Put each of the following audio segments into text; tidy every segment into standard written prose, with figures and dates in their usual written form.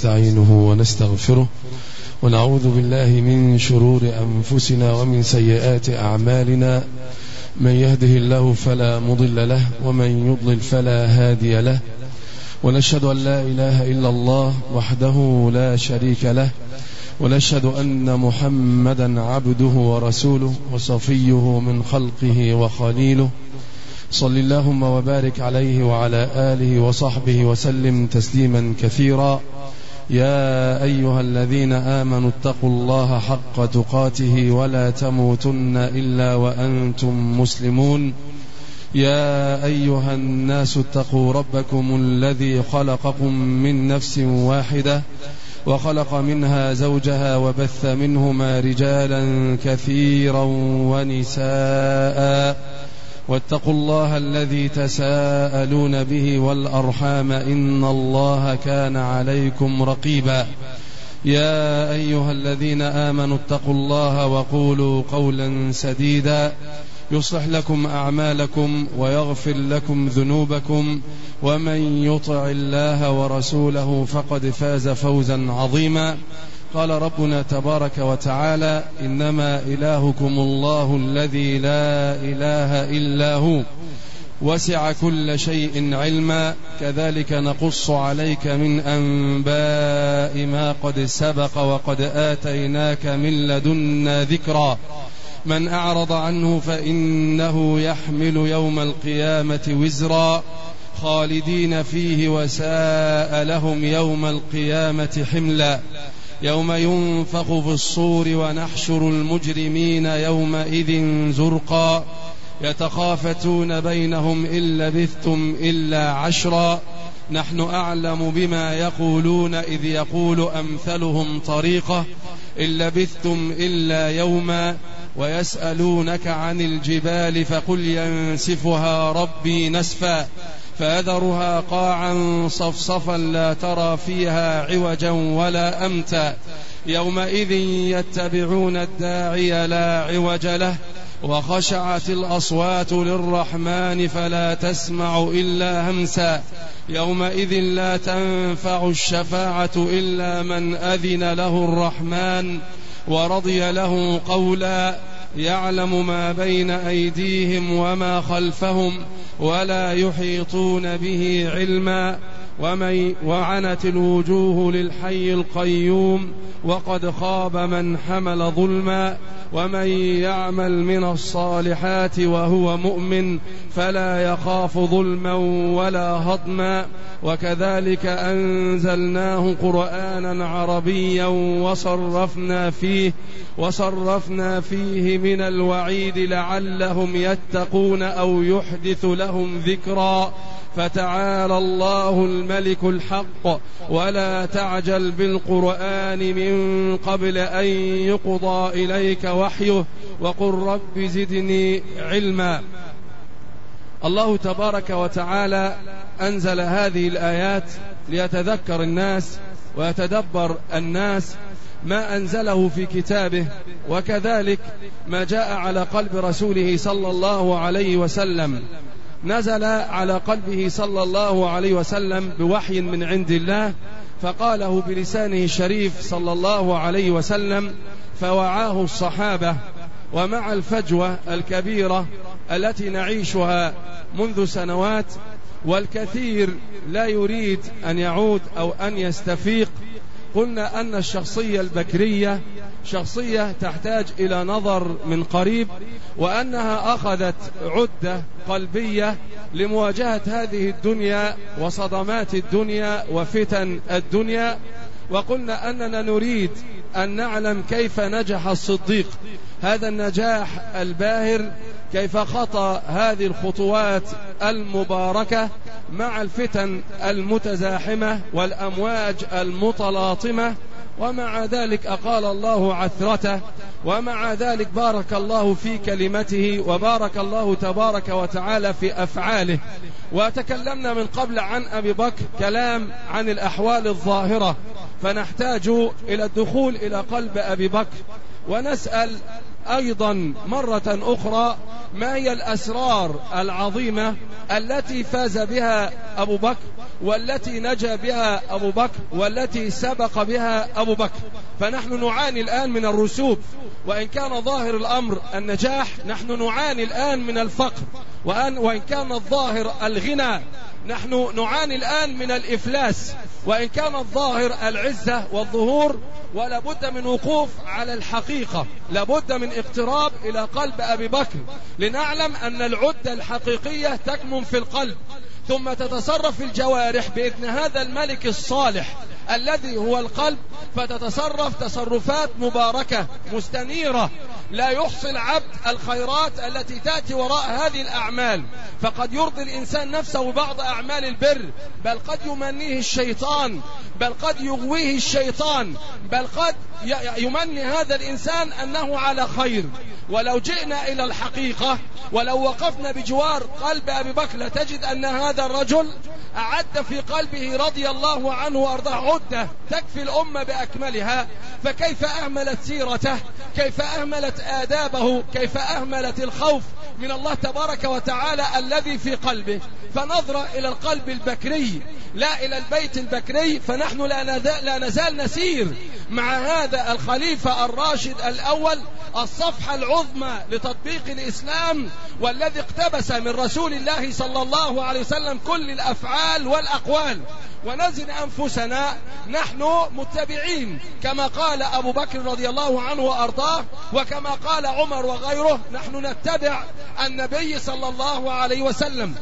ونستعينه ونستغفره، ونعوذ بالله من شرور أنفسنا ومن سيئات أعمالنا. من يهده الله فلا مضل له، ومن يضلل فلا هادي له، ونشهد أن لا إله إلا الله وحده لا شريك له، ونشهد أن محمدا عبده ورسوله وصفيه من خلقه وخليله. صل اللهم وبارك عليه وعلى آله وصحبه وسلم تسليما كثيرا. يا أيها الذين آمنوا اتقوا الله حق تقاته ولا تموتن إلا وأنتم مسلمون. يا أيها الناس اتقوا ربكم الذي خلقكم من نفس واحدة، وخلق منها زوجها، وبث منهما رجالا كثيرا ونساء. واتقوا الله الذي تساءلون به والأرحام، إن الله كان عليكم رقيبا. يا أيها الذين آمنوا اتقوا الله وقولوا قولا سديدا يصلح لكم أعمالكم ويغفر لكم ذنوبكم، ومن يطع الله ورسوله فقد فاز فوزا عظيما. قال ربنا تبارك وتعالى: إنما إلهكم الله الذي لا إله إلا هو وسع كل شيء علما، كذلك نقص عليك من أنباء ما قد سبق وقد آتيناك من لدنا ذكرا. من أعرض عنه فإنه يحمل يوم القيامة وزرا خالدين فيه وساء لهم يوم القيامة حملا. يوم ينفخ في الصور ونحشر المجرمين يومئذ زرقا يتخافتون بينهم إن لبثتم إلا عشرا نحن أعلم بما يقولون إذ يقول أمثلهم طريقة إن لبثتم إلا يوما ويسألونك عن الجبال فقل ينسفها ربي نسفا فأذرها قاعا صفصفا لا ترى فيها عوجا ولا أمتا يومئذ يتبعون الداعي لا عوج له وخشعت الأصوات للرحمن فلا تسمع إلا همسا يومئذ لا تنفع الشفاعة إلا من أذن له الرحمن ورضي له قولا يعلم ما بين أيديهم وما خلفهم ولا يحيطون به علما وعنت الوجوه للحي القيوم وقد خاب من حمل ظلما ومن يعمل من الصالحات وهو مؤمن فلا يخاف ظلما ولا هضما وكذلك أنزلناه قرآنا عربيا وصرفنا فيه من الوعيد لعلهم يتقون أو يحدث لهم ذكرا فتعالى الله الملك الحق ولا تعجل بالقرآن من قبل أن يقضى إليك وحيه وقل رب زدني علما. الله تبارك وتعالى أنزل هذه الآيات ليتذكر الناس ويتدبر الناس ما أنزله في كتابه، وكذلك ما جاء على قلب رسوله صلى الله عليه وسلم. نزل على قلبه صلى الله عليه وسلم بوحي من عند الله فقاله بلسانه الشريف صلى الله عليه وسلم فوعاه الصحابة. ومع الفجوة الكبيرة التي نعيشها منذ سنوات والكثير لا يريد أن يعود أو أن يستفيق، قلنا أن الشخصية البكرية شخصية تحتاج إلى نظر من قريب، وأنها أخذت عدة قلبية لمواجهة هذه الدنيا وصدمات الدنيا وفتن الدنيا. وقلنا أننا نريد أن نعلم كيف نجح الصديق هذا النجاح الباهر، كيف خطى هذه الخطوات المباركة مع الفتن المتزاحمة والأمواج المتلاطمة، ومع ذلك أقال الله عثرته، ومع ذلك بارك الله في كلمته وبارك الله تبارك وتعالى في أفعاله. وتكلمنا من قبل عن أبي بكر كلام عن الأحوال الظاهرة، فنحتاج إلى الدخول إلى قلب أبي بكر ونسأل أيضا مرة أخرى ما هي الأسرار العظيمة التي فاز بها أبو بكر والتي نجا بها أبو بكر والتي سبق بها أبو بكر. فنحن نعاني الآن من الرسوب، وإن كان ظاهر الأمر النجاح نحن نعاني الآن من الفقر، وإن كان الظاهر الغنى نحن نعاني الآن من الإفلاس، وإن كان الظاهر العزة والظهور. ولا بد من وقوف على الحقيقة، لا بد من اقتراب إلى قلب أبي بكر لنعلم أن العدة الحقيقية تكمن في القلب، ثم تتصرف الجوارح بإذن هذا الملك الصالح الذي هو القلب، فتتصرف تصرفات مباركة مستنيرة. لا يحصي العبد الخيرات التي تأتي وراء هذه الأعمال، فقد يرضي الإنسان نفسه ببعض أعمال البر، بل قد يمنيه الشيطان، بل قد يغويه الشيطان، بل قد يمني هذا الإنسان أنه على خير. ولو جئنا إلى الحقيقة ولو وقفنا بجوار قلب أبي بكر لتجد أن هذا الرجل أعد في قلبه رضي الله عنه وأرضاه عدة تكفي الأمة بأكملها. فكيف أهملت سيرته، كيف أهملت آدابه، كيف أهملت الخوف من الله تبارك وتعالى الذي في قلبه. فنظر إلى القلب البكري لا إلى البيت البكري، فنحن لا نزال نسير مع هذا الخليفة الراشد الأول الصفحة العظمى لتطبيق الإسلام، والذي اقتبس من رسول الله صلى الله عليه وسلم كل الأفعال والأقوال. ونزن أنفسنا نحن متبعين كما قال أبو بكر رضي الله عنه وأرضاه، وكما قال عمر وغيره، نحن نتبع النبي صلى الله عليه وسلم،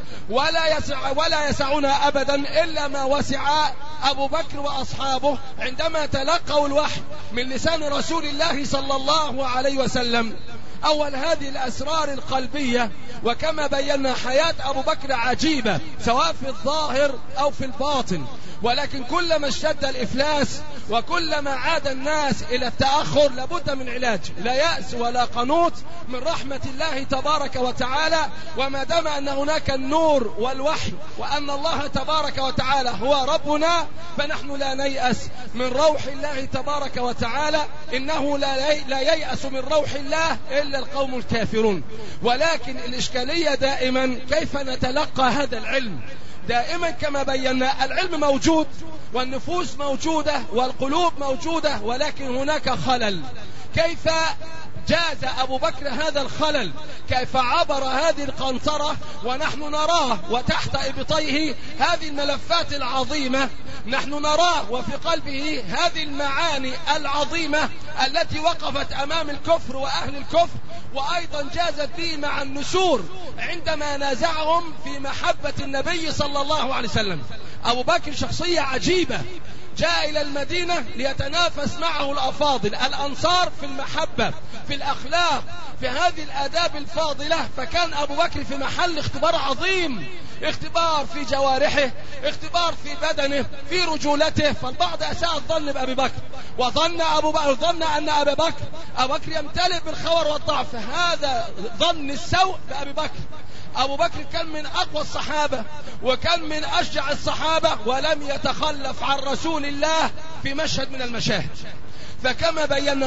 ولا يسعنا أبدا إلا ما وسع أبو بكر وأصحابه عندما تلقوا الوحي من لسان رسول الله صلى الله عليه وسلم. أول هذه الأسرار القلبية، وكما بينا حياة أبو بكر عجيبة سواء في الظاهر أو في الباطن، ولكن كلما اشتد الإفلاس وكلما عاد الناس إلى التأخر لابد من علاج، لا يأس ولا قنوط من رحمة الله تبارك وتعالى. وما دام أن هناك النور والوحي وأن الله تبارك وتعالى هو ربنا، فنحن لا نيأس من روح الله تبارك وتعالى. إنه لا ييأس من روح الله إلا القوم الكافرون. ولكن الإشكالية دائما كيف نتلقى هذا العلم. دائما كما بينا العلم موجود والنفوس موجودة والقلوب موجودة، ولكن هناك خلل. كيف جاز أبو بكر هذا الخلل؟ كيف عبر هذه القنطرة ونحن نراه وتحت إبطيه هذه الملفات العظيمة؟ نحن نراه وفي قلبه هذه المعاني العظيمة التي وقفت أمام الكفر وأهل الكفر، وأيضا جازت به مع النسور عندما نازعهم في محبة النبي صلى الله عليه وسلم. أبو بكر شخصية عجيبة، جاء إلى المدينة ليتنافس معه الأفاضل الأنصار في المحبة، في الأخلاق، في هذه الآداب الفاضلة. فكان أبو بكر في محل اختبار عظيم، اختبار في جوارحه، اختبار في بدنه، في رجولته. فالبعض أساء الظن بأبي بكر وظن أن أبي بكر يمتلئ بالخور والضعف. هذا ظن السوء بأبي بكر. أبو بكر كان من أقوى الصحابة وكان من أشجع الصحابة، ولم يتخلف عن رسول الله في مشهد من المشاهد. فكما بينا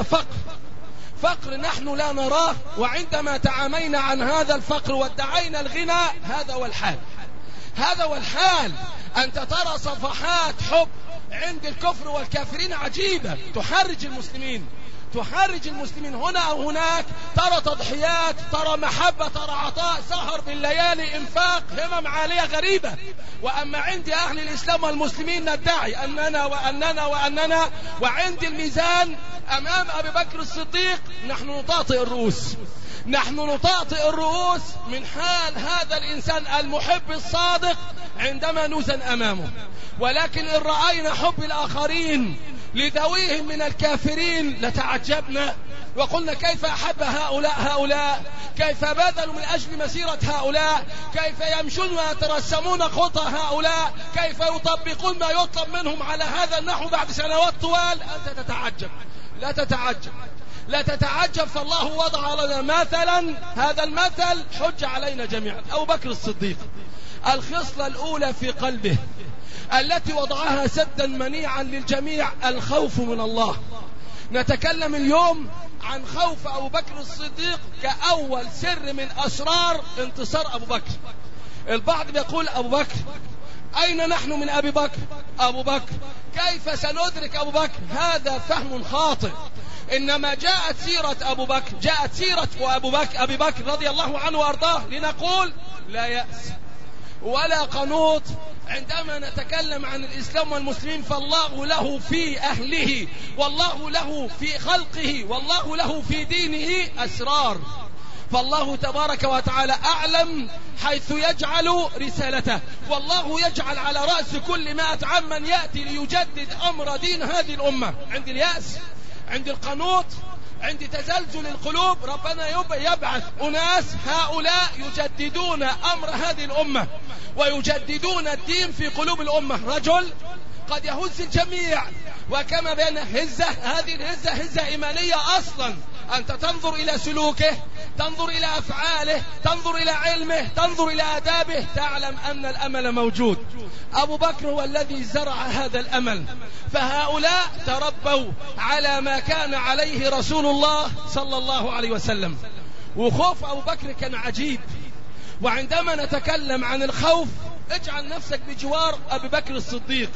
فقر نحن لا نراه، وعندما تعامينا عن هذا الفقر وادعينا الغنى هذا هو الحال. أنت ترى صفحات حب عند الكفر والكافرين عجيبة تحرج المسلمين هنا أو هناك. ترى تضحيات، ترى محبة، ترى عطاء، سهر بالليالي، انفاق، همم عالية غريبة. وأما عند أهل الإسلام والمسلمين ندعي أننا وعند الميزان أمام أبي بكر الصديق نحن نطاطئ الرؤوس من حال هذا الإنسان المحب الصادق عندما نوزن أمامه. ولكن إن رأينا حب الآخرين لذويهم من الكافرين لتعجبنا وقلنا كيف أحب هؤلاء، كيف بذلوا من أجل مسيرة هؤلاء، كيف يمشون ويترسمون خطى هؤلاء، كيف يطبقون ما يطلب منهم على هذا النحو بعد سنوات طوال. أنت تتعجب، لا تتعجب. فالله وضع لنا مثلا، هذا المثل حج علينا جميعا. أبو بكر الصديق الخصلة الأولى في قلبه التي وضعها سدا منيعا للجميع الخوف من الله. نتكلم اليوم عن خوف أبو بكر الصديق كأول سر من أسرار انتصار أبو بكر. البعض بيقول أبو بكر، أين نحن من أبي بكر؟ أبو بكر كيف سندرك أبو بكر؟ هذا فهم خاطئ. إنما جاءت سيرة أبو بكر، جاءت سيرة أبي بكر رضي الله عنه وأرضاه لنقول لا يأس ولا قنوط عندما نتكلم عن الإسلام والمسلمين، فالله له في أهله، والله له في خلقه، والله له في دينه أسرار. فالله تبارك وتعالى أعلم حيث يجعل رسالته، والله يجعل على رأس كل 100 عام من يأتي ليجدد أمر دين هذه الأمة. عند اليأس، عند القنوط، عند تزلزل القلوب، ربنا يبعث أناس هؤلاء يجددون أمر هذه الأمة ويجددون الدين في قلوب الأمة. رجل قد يهز الجميع، وكما بين هزة، هذه الهزة هزة إيمانية أصلا. أنت تنظر إلى سلوكه، تنظر إلى أفعاله، تنظر إلى علمه، تنظر إلى آدابه، تعلم أن الأمل موجود. أبو بكر هو الذي زرع هذا الأمل، فهؤلاء تربوا على ما كان عليه رسول الله صلى الله عليه وسلم. وخوف أبو بكر كان عجيب. وعندما نتكلم عن الخوف، اجعل نفسك بجوار أبي بكر الصديق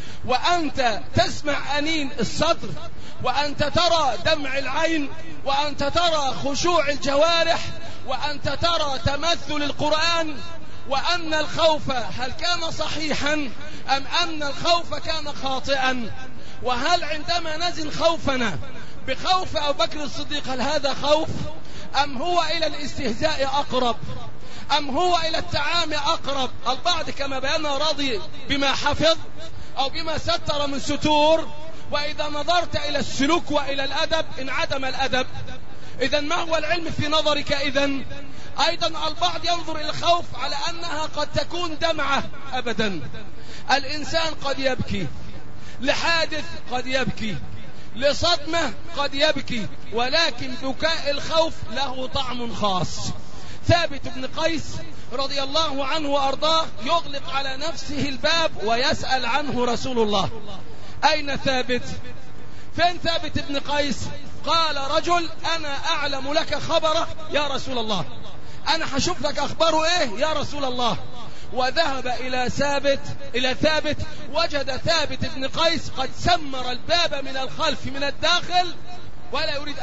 وأنت تسمع أنين الصدر، وأنت ترى دمع العين، وأنت ترى خشوع الجوارح، وأنت ترى تمثل القرآن، وأن الخوف هل كان صحيحا أم أن الخوف كان خاطئا؟ وهل عندما نزل خوفنا بخوف أبو بكر الصديق هل هذا خوف أم هو إلى الاستهزاء أقرب أم هو إلى التعامي أقرب؟ البعض كما بينا راضي بما حفظ أو بما ستر من ستور، وإذا نظرت إلى السلوك وإلى الأدب انعدم الأدب. إذن ما هو العلم في نظرك؟ إذن أيضا البعض ينظر إلى الخوف على أنها قد تكون دمعة. أبدا، الإنسان قد يبكي لحادث، قد يبكي لصدمة، قد يبكي، ولكن بكاء الخوف له طعم خاص. ثابت بن قيس رضي الله عنه وأرضاه يغلق على نفسه الباب ويسأل عنه رسول الله: أين ثابت؟ فين ثابت بن قيس؟ قال رجل: أنا أعلم لك خبره يا رسول الله، أنا هشوف لك أخباره إيه يا رسول الله. وذهب إلى ثابت، وجد ثابت بن قيس قد سمر الباب من الخلف من الداخل ولا يريد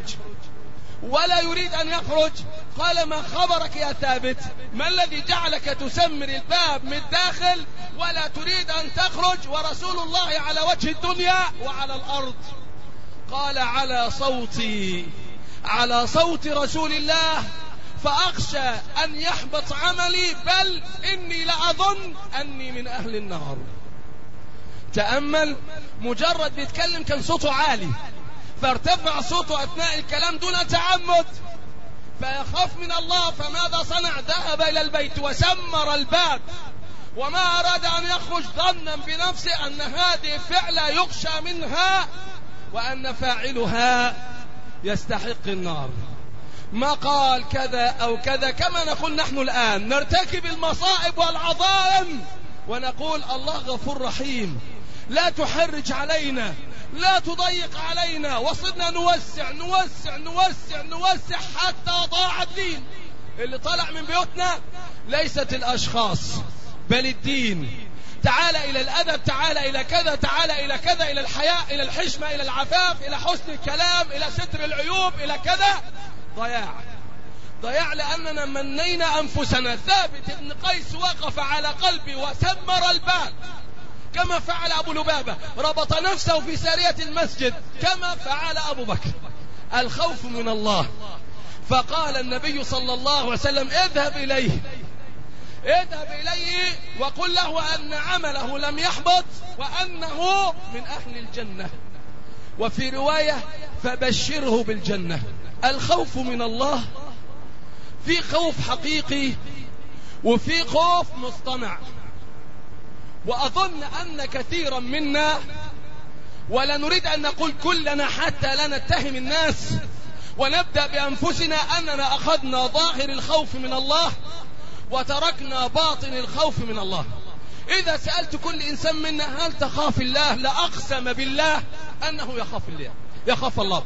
أن يخرج. قال: ما خبرك يا ثابت؟ ما الذي جعلك تسمر الباب من الداخل ولا تريد أن تخرج ورسول الله على وجه الدنيا وعلى الأرض؟ قال: على صوت رسول الله، فأخشى أن يحبط عملي، بل إني لأظن أني من أهل النار. تأمل، مجرد بيتكلم كان صوته عالي، فارتفع صوته أثناء الكلام دون تعمد، فيخاف من الله. فماذا صنع؟ ذهب إلى البيت وسمر الباب، وما أراد أن يخرج ظنا بنفسه أن هذه فعلة يخشى منها وأن فاعلها يستحق النار. ما قال كذا أو كذا كما نقول نحن الآن نرتكب المصائب والعظائم ونقول: الله غفور رحيم، لا تحرج علينا، لا تضيق علينا. وصلنا نوسع حتى ضاع الدين. اللي طلع من بيوتنا ليست الأشخاص بل الدين. تعال إلى الأدب، تعال إلى كذا، تعال إلى كذا، إلى الحياء، إلى الحشمة، إلى العفاف، إلى حسن الكلام، إلى ستر العيوب، إلى كذا. ضياع لأننا منينا أنفسنا. ثابت بن قيس وقف على قلبي وسمر الباب كما فعل أبو لبابة، ربط نفسه في سارية المسجد كما فعل أبو بكر. الخوف من الله. فقال النبي صلى الله عليه وسلم: اذهب إليه وقل له أن عمله لم يحبط وأنه من أهل الجنة. وفي رواية: فبشره بالجنة. الخوف من الله في خوف حقيقي وفي خوف مصطنع. وأظن أن كثيرا منا، ولا نريد أن نقول كلنا حتى لا نتهم الناس، ونبدأ بأنفسنا أننا أخذنا ظاهر الخوف من الله وتركنا باطن الخوف من الله. إذا سألت كل إنسان منا: هل تخاف الله؟ لأقسم بالله أنه يخاف الله.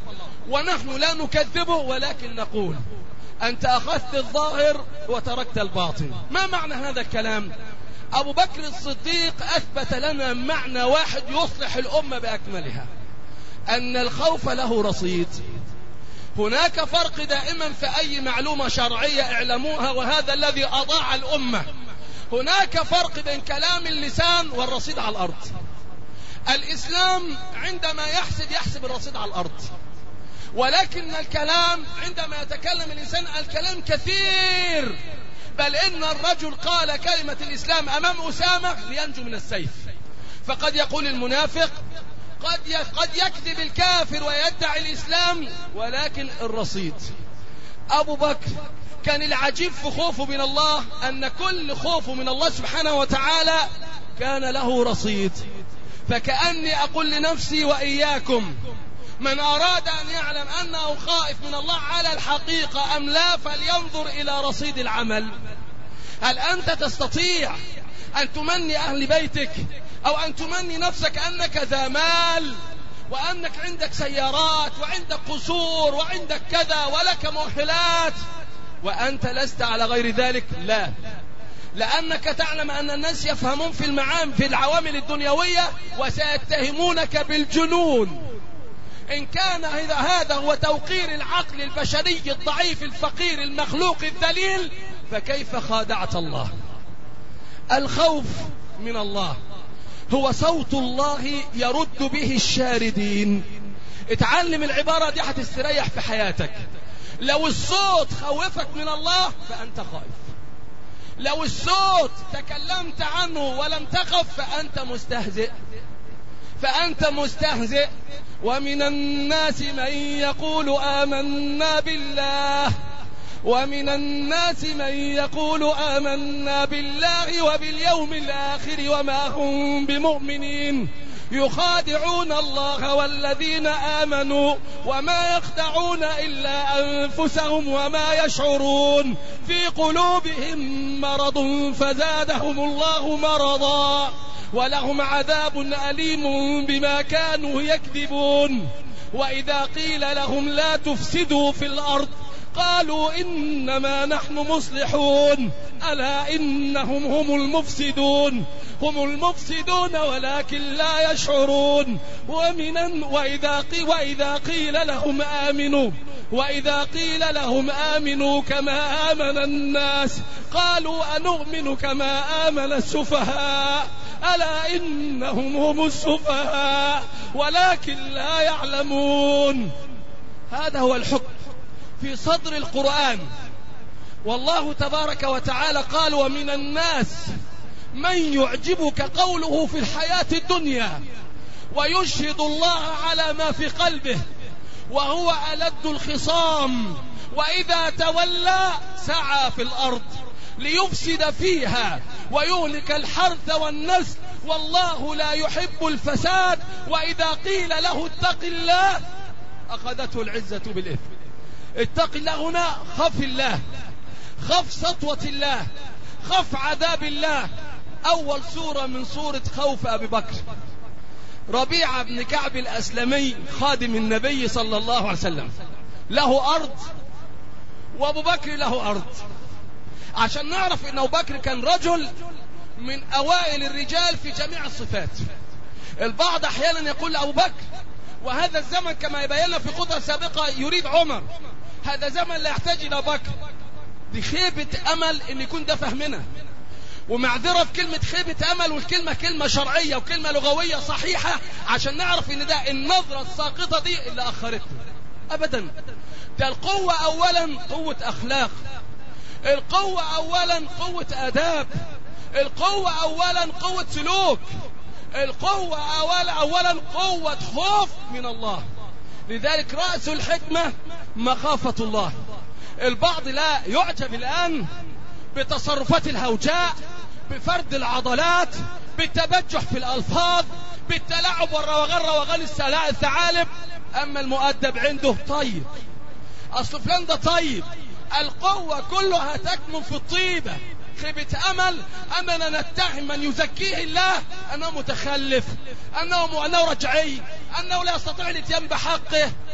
ونحن لا نكذبه، ولكن نقول أنت أخذت الظاهر وتركت الباطن. ما معنى هذا الكلام؟ أبو بكر الصديق أثبت لنا معنى واحد يصلح الأمة بأكملها، أن الخوف له رصيد. هناك فرق دائما في أي معلومة شرعية اعلموها، وهذا الذي أضاع الأمة. هناك فرق بين كلام اللسان والرصيد على الأرض. الإسلام عندما يحسب الرصيد على الأرض، ولكن الكلام عندما يتكلم الإنسان الكلام كثير، بل إن الرجل قال كلمة الإسلام أمام أسامة لينجو من السيف. فقد يقول المنافق، قد يكذب الكافر ويدعي الإسلام، ولكن الرصيد. أبو بكر كان العجيب في خوفه من الله أن كل خوفه من الله سبحانه وتعالى كان له رصيد. فكأني أقول لنفسي وإياكم، من أراد أن يعلم أنه خائف من الله على الحقيقة أم لا، فلينظر إلى رصيد العمل. هل أنت تستطيع أن تمني أهل بيتك أو أن تمني نفسك أنك ذا مال، وأنك عندك سيارات وعندك قصور وعندك كذا ولك مؤهلات، وأنت لست على غير ذلك؟ لا، لأنك تعلم أن الناس يفهمون في العوامل الدنيوية وسيتهمونك بالجنون. إن كان هذا هو توقير العقل البشري الضعيف الفقير المخلوق الذليل، فكيف خادعت الله؟ الخوف من الله هو صوت الله يرد به الشاردين. اتعلم العبارة دي هتستريح في حياتك. لو الصوت خوفك من الله فأنت خائف، لو الصوت تكلمت عنه ولم تخف فأنت مستهزئ. ومن الناس من يقول آمنا بالله وباليوم الآخر وما هم بمؤمنين، يخادعون الله والذين آمنوا وما يخدعون إلا أنفسهم وما يشعرون، في قلوبهم مرض فزادهم الله مرضا ولهم عذاب أليم بما كانوا يكذبون. وإذا قيل لهم لا تفسدوا في الأرض قالوا إنما نحن مصلحون، ألا إنهم هم المفسدون ولكن لا يشعرون. وإذا قيل لهم آمنوا كما آمن الناس قالوا أنؤمن كما آمن السفهاء، ألا إنهم هم السفهاء ولكن لا يعلمون. هذا هو الحكم في صدر القرآن. والله تبارك وتعالى قال ومن الناس من يعجبك قوله في الحياة الدنيا ويشهد الله على ما في قلبه وهو ألد الخصام، وإذا تولى سعى في الأرض ليفسد فيها ويهلك الحرث والنسل والله لا يحب الفساد. وإذا قيل له اتق الله أخذته العزة بالإثم. اتق الله هنا خف الله، خف سطوة الله، خف عذاب الله. أول سورة من سورة خوف أبي بكر، ربيعة بن كعب الأسلمي خادم النبي صلى الله عليه وسلم له أرض وأبو بكر له أرض. عشان نعرف أن أبو بكر كان رجل من أوائل الرجال في جميع الصفات. البعض أحيانا يقول لأبو بكر، وهذا الزمن كما يبين في خطوة سابقة يريد عمر، هذا زمن لا يحتاج إلى بكر. دي خيبة أمل إن يكون ده فهمنا، ومعذرة في كلمة خيبة أمل، والكلمة كلمة شرعية وكلمة لغوية صحيحة عشان نعرف إن ده النظرة الساقطة دي اللي أخرتنا أبدا. ده القوة أولا قوة أخلاق، القوة أولا قوة أداب، القوة أولا قوة سلوك، القوة أولا قوة خوف من الله. لذلك رأس الحكمة مخافة الله. البعض لا يعجب الآن بتصرفات الهوجاء، بفرد العضلات، بالتبجح في الألفاظ، بالتلاعب والروغان الثعالب. أما المؤدب عنده طيب، أصل فلان ده طيب. القوة كلها تكمن في الطيبة. خيبة أمل أننا نتهم من يزكيه الله أنه متخلف، أنه رجعي، أنه لا يستطيع الاتيان بحقه.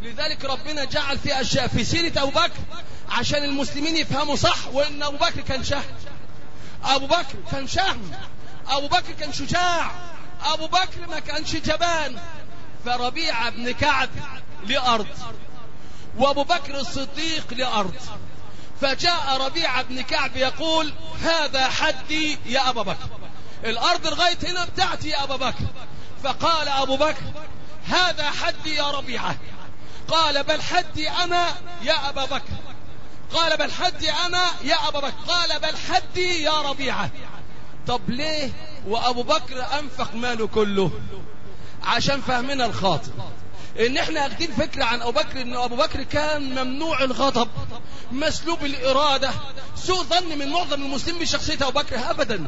لذلك ربنا جعل في أشياء في سيرة أبو بكر عشان المسلمين يفهموا صح، وإن أبو بكر كان شهم، أبو بكر كان شهم، أبو بكر كان شجاع، أبو بكر ما كانش جبان. فربيعة بن كعب لأرض، وأبو بكر الصديق لأرض. فجاء ربيعة بن كعب يقول هذا حدي يا أبا بكر، الأرض لغاية هنا بتاعتي يا أبا بكر. فقال أبو بكر هذا حدي يا ربيعة. قال بل حدي أنا يا أبا بكر. قال بل حدي أنا يا أبا بكر. قال بل حدي يا ربيعة. طب ليه وأبو بكر أنفق ماله كله؟ عشان فهمنا الخاطئ ان احنا اخدين فكرة عن ابو بكر ان ابو بكر كان ممنوع الغضب، مسلوب الارادة، سوء ظن من معظم المسلمين بشخصية ابو بكر. ابدا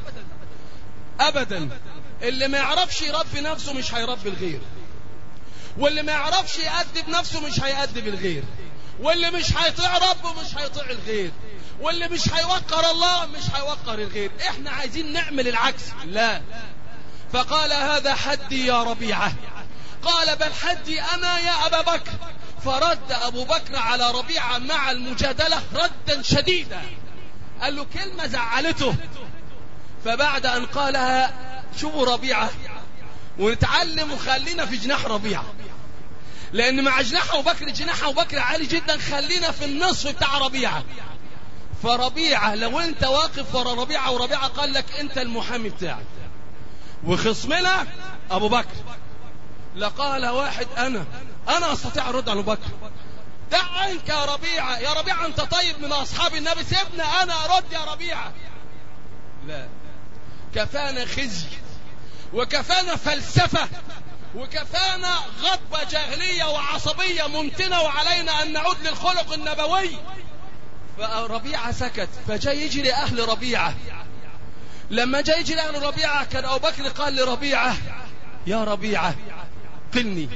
ابدا. اللي ما يعرفش يربي نفسه مش هيربي الغير، واللي ما يعرفش يأدب نفسه مش هيأدب الغير، واللي مش هيطيع ربه مش هيطيع الغير، واللي مش هيوقر الله مش هيوقر الغير. احنا عايزين نعمل العكس. لا. فقال هذا حدي يا ربيعة. قال بل حدي أنا يا أبا بكر. فرد أبو بكر على ربيعة مع المجادلة ردا شديدا، قال له كلمة زعلته. فبعد أن قالها شوفوا ربيعة ونتعلم وخلينا في جناح ربيعة، لأن مع جناح أبو بكر جناح أبو بكر عالي جدا، خلينا في النصف بتاع ربيعة. فربيعة لو أنت واقف ورا ربيعة وربيعة قال لك أنت المحامي بتاعك وخصمنا أبو بكر، لقال واحد أنا أستطيع أرد على أبو بكر. دع عنك يا ربيعة، يا ربيعة أنت طيب من أصحاب النبي، سيبنا أنا أرد يا ربيعة. لا، كفانا خزي وكفانا فلسفة وكفانا غضبة جاهلية وعصبية ممتنة، وعلينا أن نعود للخلق النبوي. فربيعة سكت. فجاء يجي لأهل ربيعة. لما جاء يجي لأهل ربيعة كان أبو بكر قال لربيعة يا ربيعة قلني،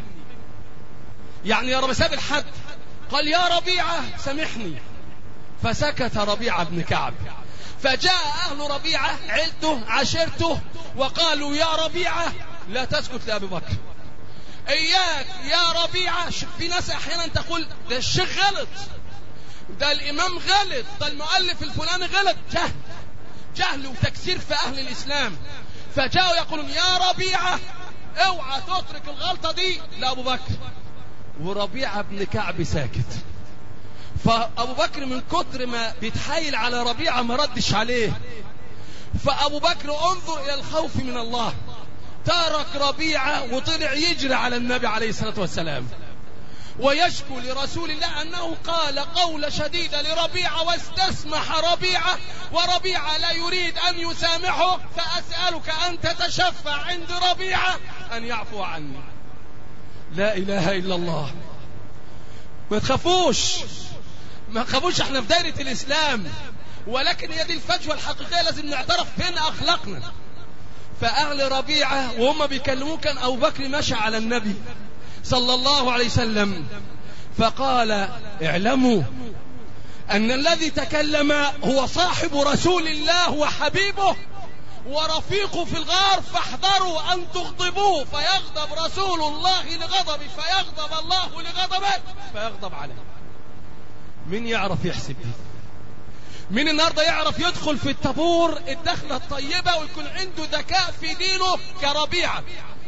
يعني يا رب ساب الحد، قال يا ربيعة سامحني. فسكت ربيعة بن كعب. فجاء أهل ربيعة عيلته عشيرته وقالوا يا ربيعة لا تسكت لأبي بكر، إياك يا ربيعة. في ناس أحيانا تقول ده الشيخ غلط، ده الإمام غلط، ده المؤلف الفلاني غلط. جهل وتكسير في أهل الإسلام. فجاءوا يقولون يا ربيعة اوعى تترك الغلطة دي لأبو بكر. وربيعة بن كعب ساكت. فأبو بكر من كتر ما بيتحايل على ربيعة ما ردش عليه. فأبو بكر انظر إلى الخوف من الله، ترك ربيعة وطلع يجري على النبي عليه الصلاة والسلام ويشكو لرسول الله أنه قال قول شديدة لربيعة واستسمح ربيعة، وربيعة لا يريد أن يسامحه. فأسألك أن تتشفع عند ربيعة أن يعفو عني. لا إله إلا الله. ما تخافوش، ما تخافوش، احنا في دائرة الإسلام، ولكن هي دي الفجوة الحقيقية لازم نعترف فين أخلاقنا. فأهل ربيعة وهم بيكلموه كان أبو بكر مشى على النبي صلى الله عليه وسلم فقال اعلموا أن الذي تكلم هو صاحب رسول الله وحبيبه ورفيقه في الغار، فاحذروا أن تغضبوه فيغضب رسول الله لغضبه فيغضب الله لغضبه فيغضب عليه. مين يعرف يحسب دي؟ مين النهارده يعرف يدخل في الطابور الدخلة الطيبة ويكون عنده ذكاء في دينه كربيعة؟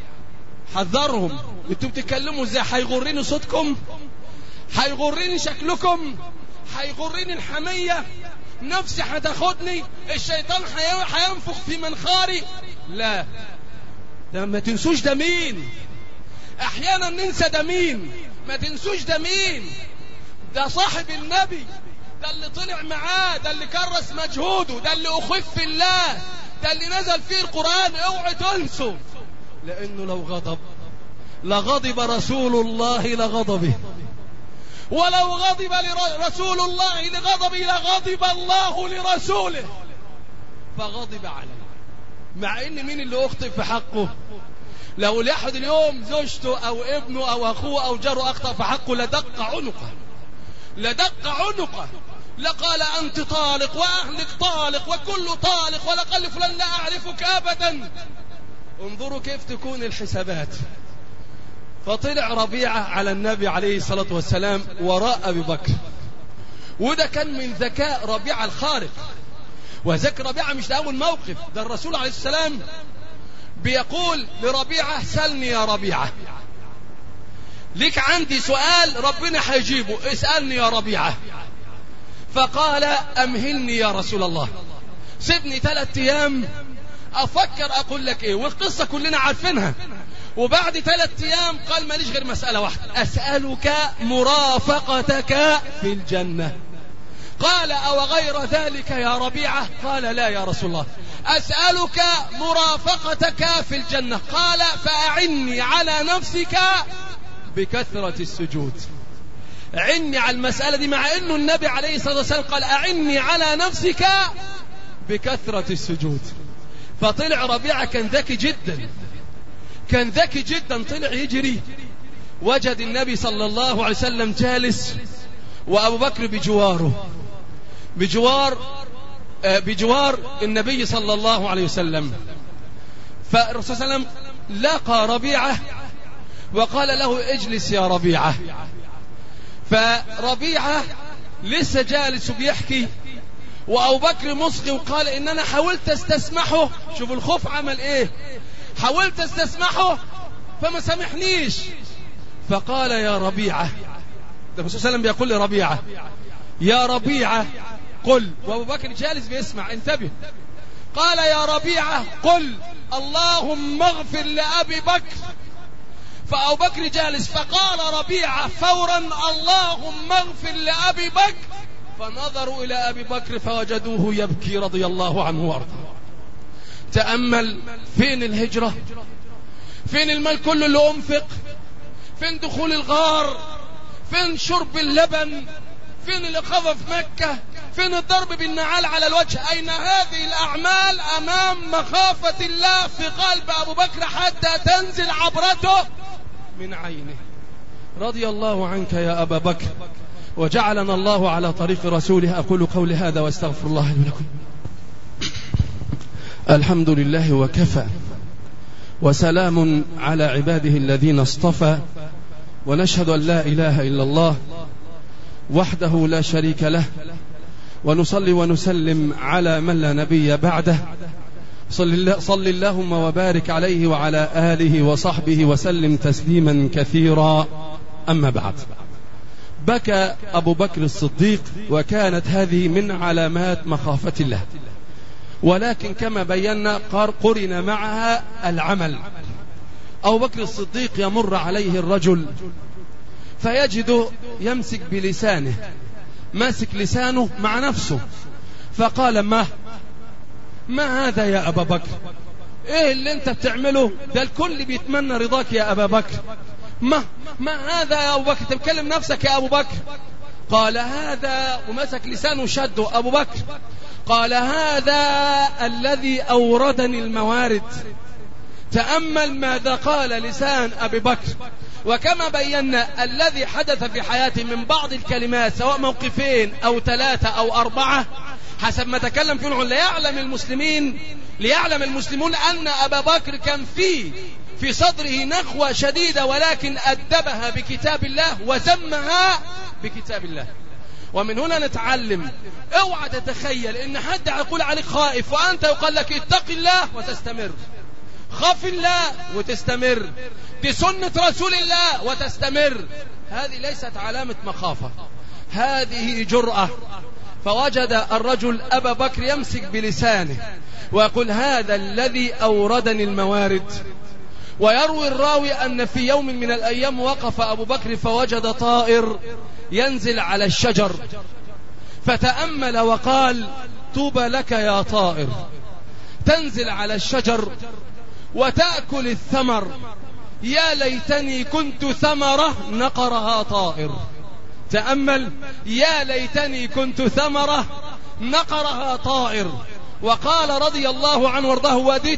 حذرهم. انتوا بتتكلموا ازاي؟ هيغرني صوتكم، هيغرني شكلكم، هيغرني الحمية، نفسي هتاخدني، الشيطان هينفخ في منخاري. لا، ده ما تنسوش ده مين. احيانا ننسى ده مين. ما تنسوش ده مين. ده صاحب النبي، ده اللي طلع معاه، ده اللي كرس مجهوده، ده اللي أخف في الله، ده اللي نزل فيه القرآن. اوعوا تنسوا، لأنه لو غضب لغضب رسول الله لغضبه، ولو غضب رسول الله لغضبه لغضب الله لرسوله فغضب عليه. مع ان مين اللي اخطئ في حقه؟ لو لأحد اليوم زوجته او ابنه او اخوه او جاره اخطأ في حقه لدق عنقه، لدق عنقه، لقال أنت طالق وأهلك طالق وكل طالق ولقال فلان لا أعرفك أبدا. انظروا كيف تكون الحسابات. فطلع ربيعة على النبي عليه الصلاة والسلام وراء أبي بكر، وده كان من ذكاء ربيعة الخارق. وذكر ربيعة مش لأول موقف، ده الرسول عليه السلام بيقول لربيعة سلني يا ربيعة، ليك عندي سؤال ربنا هيجيبه، اسألني يا ربيعة. فقال أمهلني يا رسول الله، سيبني 3 أيام أفكر أقول لك إيه، والقصة كلنا عارفينها. وبعد 3 أيام قال ماليش غير مسألة واحدة، أسألك مرافقتك في الجنة. قال أو غير ذلك يا ربيعة؟ قال لا يا رسول الله، أسألك مرافقتك في الجنة. قال فأعني على نفسك بكثرة السجود. عني على المسألة دي، مع أنه النبي عليه الصلاة والسلام قال أعني على نفسك بكثرة السجود. فطلع ربيعة كان ذكي جدا، كان ذكي جدا، طلع يجري، وجد النبي صلى الله عليه وسلم جالس وأبو بكر بجوار النبي صلى الله عليه وسلم. فالرسول صلى الله عليه وسلم لقى ربيعة وقال له اجلس يا ربيعة. فربيعة لسه جالس وبيحكي، وأبو بكر مصغي وقال إن أنا حاولت استسمحه. شوف الخوف عمل إيه، حاولت استسمحه فما سامحنيش. فقال يا ربيعة، ده الرسول صلى الله عليه وسلم بيقول لربيعة يا ربيعة قل، وأبو بكر جالس بيسمع، انتبه. قال يا ربيعة قل اللهم اغفر لأبي بكر. فأبو بكر جالس، فقال ربيعة فورا اللهم اغفر لأبي بكر. فنظروا إلى أبي بكر فوجدوه يبكي رضي الله عنه وارضاه. تأمل، فين الهجرة؟ فين المال كله اللي أنفق؟ فين دخول الغار؟ فين شرب اللبن؟ فين الإقامة في مكة؟ فين الضرب بالنعال على الوجه؟ أين هذه الأعمال أمام مخافة الله في قلب أبو بكر حتى تنزل عبرته من عينه؟ رضي الله عنك يا أبا بكر، وجعلنا الله على طريق رسوله. أقول قولي هذا واستغفر الله لي ولكم. الحمد لله وكفى، وسلام على عباده الذين اصطفى، ونشهد أن لا إله إلا الله وحده لا شريك له، ونصلي ونسلم على من لا نبي بعده. صل اللهم وبارك عليه وعلى آله وصحبه وسلم تسليما كثيرا. أما بعد، بكى أبو بكر الصديق، وكانت هذه من علامات مخافة الله، ولكن كما بينا قرن معها العمل. أبو بكر الصديق يمر عليه الرجل فيجد يمسك بلسانه، ماسك لسانه مع نفسه، فقال ما هذا يا أبا بكر؟ ايه اللي انت بتعمله ده؟ الكل بيتمنى رضاك يا أبا بكر. ما هذا يا أبو بكر؟ تتكلم نفسك يا أبو بكر. قال هذا، ومسك لسانه شده أبو بكر. قال هذا الذي أوردني الموارد. تأمل ماذا قال لسان أبي بكر. وكما بينا الذي حدث في حياته من بعض الكلمات، سواء موقفين أو 3 أو 4 حسب ما تكلم فيه، ليعلم المسلمون أن أبا بكر كان في صدره نخوة شديدة، ولكن أدبها بكتاب الله وزمها بكتاب الله. ومن هنا نتعلم، اوعى تتخيل ان حد يقول عليك خائف وانت يقال لك اتق الله وتستمر، خاف الله وتستمر، دي سنة رسول الله وتستمر. هذه ليست علامة مخافة، هذه جرأة. فوجد الرجل أبا بكر يمسك بلسانه ويقول هذا الذي أوردني الموارد. ويروي الراوي أن في يوم من الأيام وقف أبو بكر فوجد طائر ينزل على الشجر، فتأمل وقال طوبى لك يا طائر، تنزل على الشجر وتأكل الثمر، يا ليتني كنت ثمرة نقرها طائر. تأمل، يا ليتني كنت ثمرة نقرها طائر. وقال رضي الله عنه وارضاه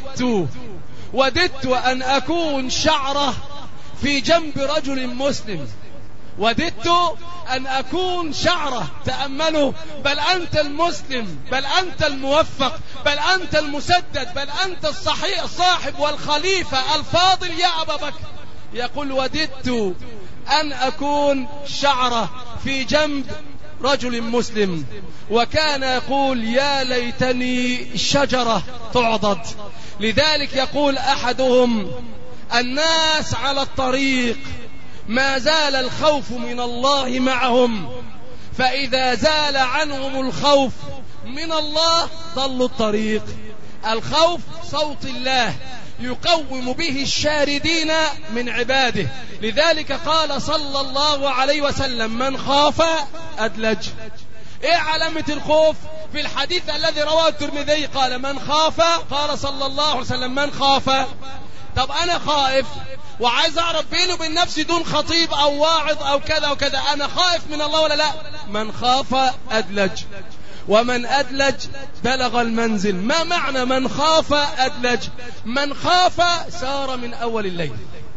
وددت أن أكون شعرة في جنب رجل مسلم، وددت أن أكون شعرة. تأملوا، بل أنت المسلم، بل أنت الموفق، بل أنت المسدد، بل أنت الصحيح الصاحب والخليفة الفاضل يا أبا بكر. يقول وددت أن أكون شعرة في جنب رجل مسلم، وكان يقول يا ليتني شجرة تعضد. لذلك يقول أحدهم الناس على الطريق ما زال الخوف من الله معهم، فإذا زال عنهم الخوف من الله ضلوا الطريق. الخوف صوت الله يقوم به الشاردين من عباده. لذلك قال صلى الله عليه وسلم من خاف أدلج. ايه علامة الخوف؟ في الحديث الذي رواه الترمذي قال من خاف، قال صلى الله عليه وسلم من خاف. طب انا خائف وعايز اعرف بيني وبين نفسي دون خطيب او واعظ او كذا وكذا، انا خائف من الله ولا لا؟ من خاف أدلج، ومن أدلج بلغ المنزل. ما معنى من خاف أدلج؟ من خاف سار من أول الليل.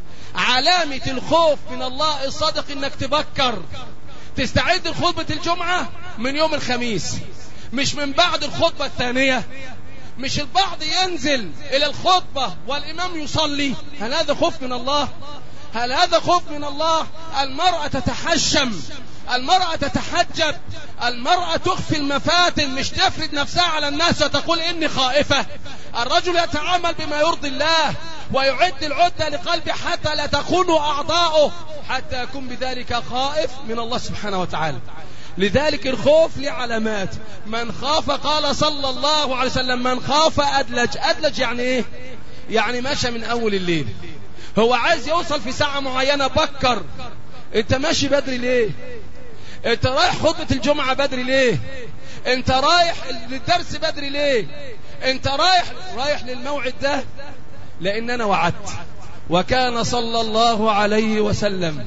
علامة الخوف من الله الصادق انك تبكر تستعد لخطبة الجمعة من يوم الخميس، مش من بعد الخطبة الثانية. مش البعض ينزل إلى الخطبة والإمام يصلي. هل هذا خوف من الله؟ هل هذا خوف من الله؟ المرأة تتحشم، المرأة تتحجب، المرأة تخفي المفاتن، مش تفرد نفسها على الناس وتقول إني خائفة. الرجل يتعامل بما يرضي الله ويعد العدة لقلبه حتى لا تخون أعضاؤه، حتى يكون بذلك خائف من الله سبحانه وتعالى. لذلك الخوف لعلامات. من خاف قال صلى الله عليه وسلم من خاف أدلج. أدلج يعني إيه؟ يعني ماشى من أول الليل، هو عايز يوصل في ساعة معينة. بكر. انت ماشي بدري ليه؟ انت رايح خطبة الجمعة بدري ليه؟ انت رايح للدرس بدري ليه؟ انت رايح للموعد ده لان انا وعدت. وكان صلى الله عليه وسلم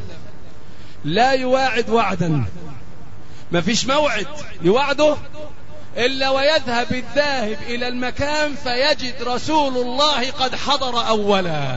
لا يواعد وعدا، ما فيش موعد يوعده إلا ويذهب الذاهب إلى المكان فيجد رسول الله قد حضر أولا.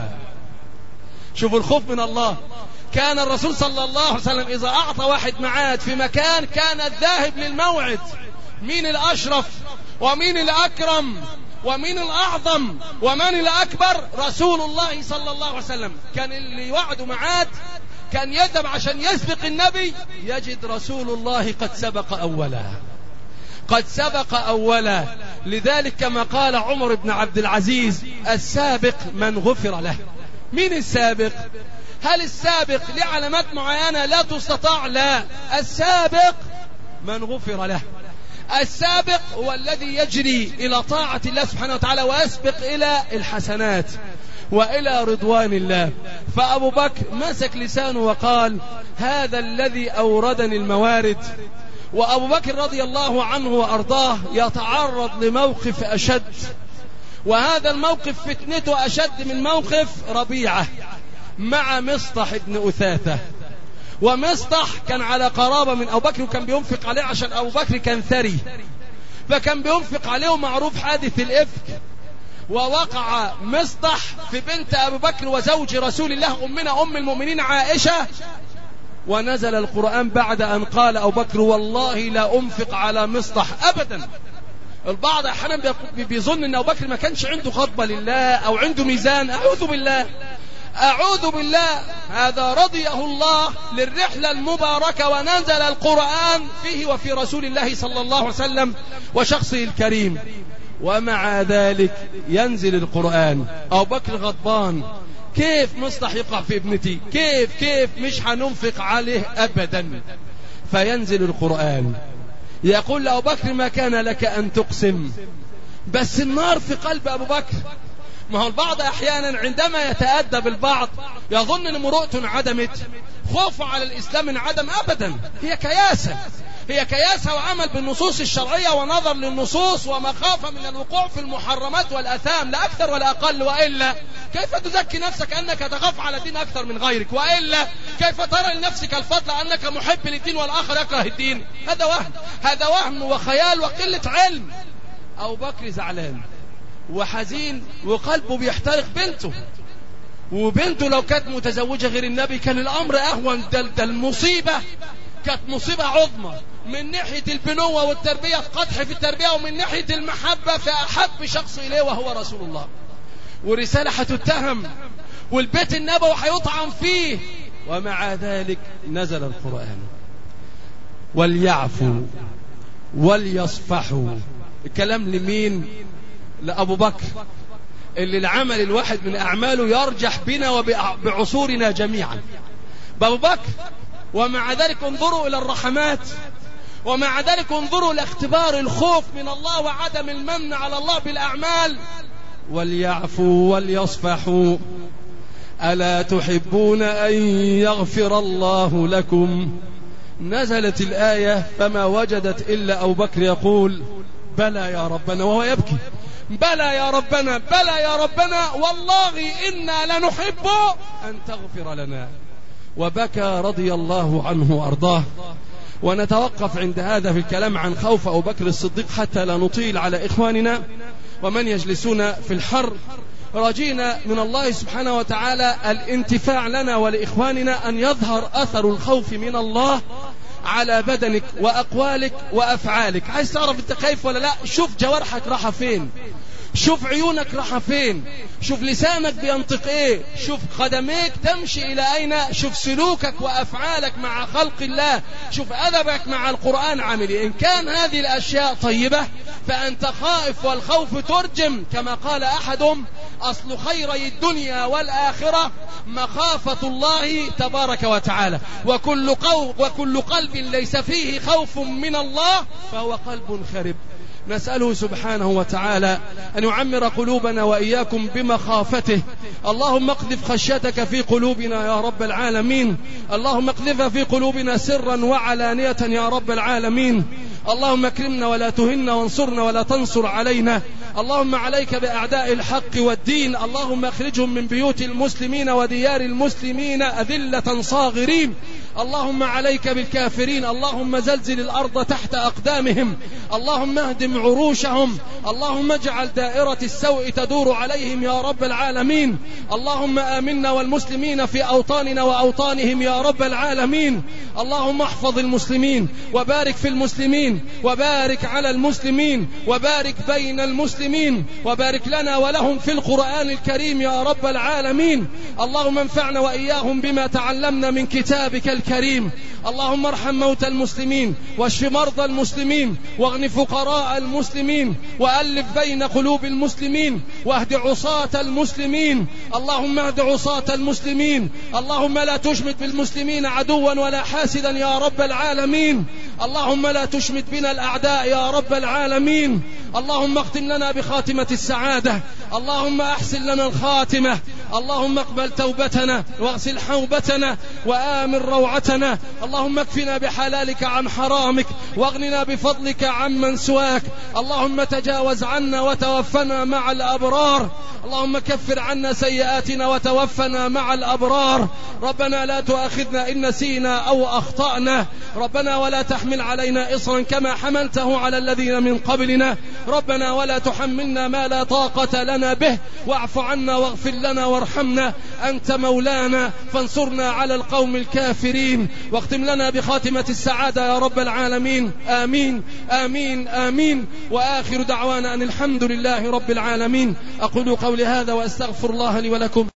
شوفوا الخوف من الله. كان الرسول صلى الله عليه وسلم إذا أعطى واحد معاد في مكان كان الذاهب للموعد. مين الأشرف ومين الأكرم ومين الأعظم ومن الأكبر؟ رسول الله صلى الله عليه وسلم. كان اللي يوعده معاد كان يذهب عشان يسبق النبي، يجد رسول الله قد سبق أولا، قد سبق أولا. لذلك كما قال عمر بن عبد العزيز السابق من غفر له. مين السابق؟ هل السابق لعلامات معينة لا تستطاع؟ لا، السابق من غفر له. السابق هو الذي يجري إلى طاعة الله سبحانه وتعالى ويسبق إلى الحسنات وإلى رضوان الله. فأبو بكر مسك لسانه وقال هذا الذي أوردني الموارد. وأبو بكر رضي الله عنه وأرضاه يتعرض لموقف أشد، وهذا الموقف فتنته أشد من موقف ربيعة مع مصطح بن أثاثة. ومصطح كان على قرابة من أبو بكر وكان بينفق عليه عشان أبو بكر كان ثري، فكان بينفق عليه. ومعروف حادث الإفك، ووقع مصطح في بنت أبو بكر وزوج رسول الله أمنا أم المؤمنين عائشة. ونزل القرآن بعد أن قال أبو بكر والله لا أنفق على مصطح أبدا. البعض أحيانا بيظن أن أبو بكر ما كانش عنده خطبة لله أو عنده ميزان. أعوذ بالله، أعوذ بالله. هذا رضيه الله للرحلة المباركة ونزل القرآن فيه وفي رسول الله صلى الله عليه وسلم وشخصه الكريم. ومع ذلك ينزل القرآن. أبو بكر غضبان، كيف مصطح يقع في ابنتي؟ كيف مش هننفق عليه أبدا. فينزل القرآن يقول لأبو بكر ما كان لك أن تقسم. بس النار في قلب أبو بكر. ما هو البعض أحيانا عندما يتأدب البعض يظن أن مروءته انعدمت، خوفه على الإسلام انعدم. أبدا، هي كياسة وعمل بالنصوص الشرعية ونظر للنصوص ومخافة من الوقوع في المحرمات والأثام، لا أكثر ولا أقل. وإلا كيف تزكي نفسك أنك تخاف على الدين أكثر من غيرك؟ وإلا كيف ترى لنفسك الفضل أنك محب للدين والآخر يكره الدين؟ هذا وهم وخيال وقلة علم. أبو بكر زعلان وحزين وقلبه بيحترق بنته، وبنته لو كانت متزوجة غير النبي كان الأمر أهون. ده المصيبة كانت مصيبة عظمى من ناحية البنوة والتربية، قدح في التربية، ومن ناحية المحبة فأحب شخص إليه وهو رسول الله. ورسالة هتتهم والبيت النبوي هيطعن فيه، ومع ذلك نزل القرآن. وليعفوا وليصفحوا. الكلام لمين؟ لأبو بكر، اللي العمل الواحد من أعماله يرجح بنا وبعصورنا جميعا. بأبو بكر. ومع ذلك انظروا إلى الرحمات، ومع ذلك انظروا إلى اختبار الخوف من الله وعدم المن على الله بالأعمال. وليعفوا وليصفحوا ألا تحبون أن يغفر الله لكم. نزلت الآية فما وجدت إلا أبو بكر يقول بلى يا ربنا، وهو يبكي بلى يا ربنا بلى يا ربنا والله إنا لنحب أن تغفر لنا. وبكى رضي الله عنه وأرضاه. ونتوقف عند هذا في الكلام عن خوف أبو بكر الصديق حتى لا نطيل على إخواننا ومن يجلسون في الحر. رجينا من الله سبحانه وتعالى الانتفاع لنا ولإخواننا أن يظهر أثر الخوف من الله على بدنك وأقوالك وأفعالك. عايز تعرف أنت خايف ولا لا؟ شوف جوارحك راحة فين، شوف عيونك راحة فين، شوف لسانك بينطق ايه، شوف قدميك تمشي الى اين، شوف سلوكك وافعالك مع خلق الله، شوف ادبك مع القرآن عامل ايه. ان كان هذه الاشياء طيبة فانت خائف، والخوف ترجم كما قال احدهم اصل خيري الدنيا والاخرة مخافة الله تبارك وتعالى، وكل قلب ليس فيه خوف من الله فهو قلب خرب. نسأله سبحانه وتعالى أن يعمر قلوبنا وإياكم بمخافته. اللهم اقذف خشيتك في قلوبنا يا رب العالمين، اللهم اقذفها في قلوبنا سرا وعلانية يا رب العالمين. اللهم اكرمنا ولا تهنا، وانصرنا ولا تنصر علينا. اللهم عليك بأعداء الحق والدين، اللهم اخرجهم من بيوت المسلمين وديار المسلمين أذلة صاغرين. اللهم عليك بالكافرين، اللهم زلزل الأرض تحت أقدامهم، اللهم اهدم عروشهم، اللهم اجعل دائرة السوء تدور عليهم يا رب العالمين. اللهم آمنا والمسلمين في أوطاننا وأوطانهم يا رب العالمين. اللهم احفظ المسلمين وبارك في المسلمين وبارك على المسلمين وبارك بين المسلمين وبارك لنا ولهم في القرآن الكريم يا رب العالمين. اللهم انفعنا وإياهم بما تعلمنا من كتابك الكريم. اللهم ارحم موتى المسلمين، واشف مرضى المسلمين، واغن فقراء المسلمين، وألف بين قلوب المسلمين، واهد عصاة المسلمين. اللهم اهد عصاة المسلمين. اللهم لا تشمت بالمسلمين عدوا ولا حاسدا يا رب العالمين. اللهم لا تشمت بنا الأعداء يا رب العالمين. اللهم اختم لنا بخاتمة السعادة، اللهم أحسن لنا الخاتمة. اللهم اقبل توبتنا واغسل حوبتنا وآمن روعتنا. اللهم اكفنا بحلالك عن حرامك، واغننا بفضلك عمن سواك. اللهم تجاوز عنا وتوفنا مع الأبرار. اللهم كفر عنا سيئاتنا وتوفنا مع الأبرار. ربنا لا تؤاخذنا إن نسينا أو أخطأنا. ربنا ولا تحمل علينا إصرا كما حملته على الذين من قبلنا. ربنا ولا تحملنا ما لا طاقة لنا به، واعف عنا واغفر لنا وارحمنا، أنت مولانا فانصرنا على القوم الكافرين. واختم لنا بخاتمة السعادة يا رب العالمين. آمين آمين آمين. وآخر دعوانا أن الحمد لله رب العالمين. أقول قولي هذا وأستغفر الله لي ولكم.